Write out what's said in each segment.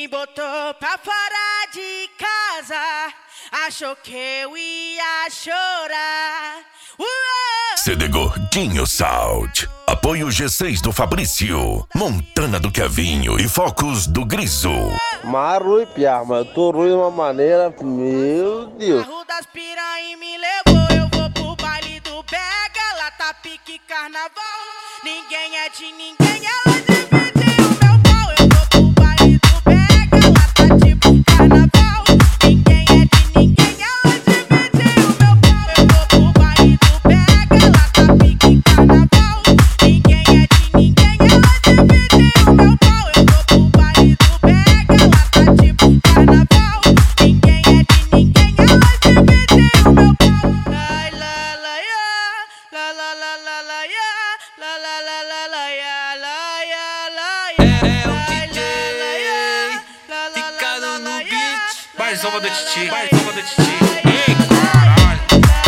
Me botou pra fora de casa, achou que eu ia chorar. CD Gordinho Sound. Apoio G6 do Fabrício, Montana do Kevinho e Focos do Griso. Marui, piá, mas eu tô ruim de uma maneira, meu Deus. Carro das piranha me levou, eu vou pro baile do Bega, lá tá pique carnaval. Ninguém é de ninguém, ela dividiu meu pau. Eu vou pro baile do Bega, lá tá tipo carnaval. Ninguém é de ninguém, ela dividiu meu pau. Eu vou pro baile do Bega, lá tá pique carnaval. Ninguém é de ninguém, ela dividiu meu pau. Eu vou pro baile do Bega, lá tá tipo carnaval. Ninguém é de ninguém, ela dividiu meu pau. Ai, la la ya, la la la la la ya, la la la la la ya, la ya la ya. É o DJ Ficado no beat. Mais uma do Titi, mais uma do Titi. Ei, caralho.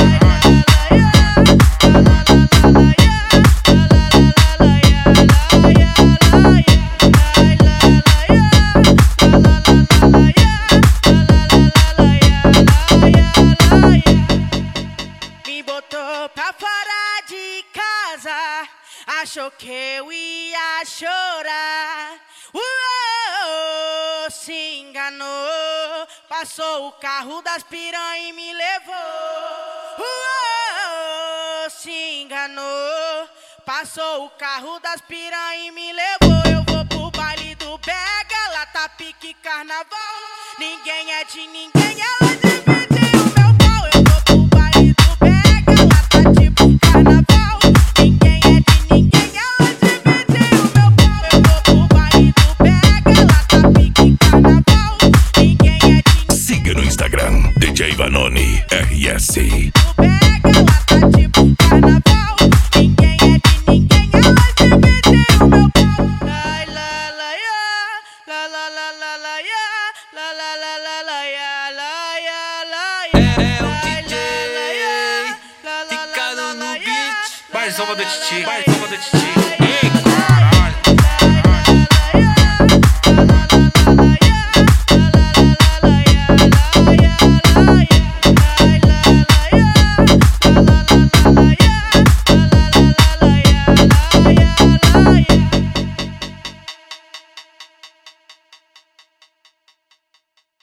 Me botou pra fora de casa, achou que eu ia chorar. Se enganou, passou o carro das piranha e me levou. Se enganou, passou o carro das piranha e me levou. Eu vou pro baile do Bega, lá tá pique carnaval. Ninguém é de ninguém, ela dividiu meu pau. Eu vou pro baile do Bega, lá tá tipo carnaval. Ninguém é de ninguém, ela dividiu meu pau. Eu vou pro baile do Bega, lá tá pique carnaval. Ninguém é de ninguém. Siga no Instagram, DJ Vanoni RS. Do Bega, lá tá tipo carnaval. Ninguém é de ninguém, ela dividiu meu pau. Ai, la la ya, la la la la la ya, la la la la la ya, la ya la ya. É o DJ Ficado no beat. Mais uma do Titi, mais uma do Titi.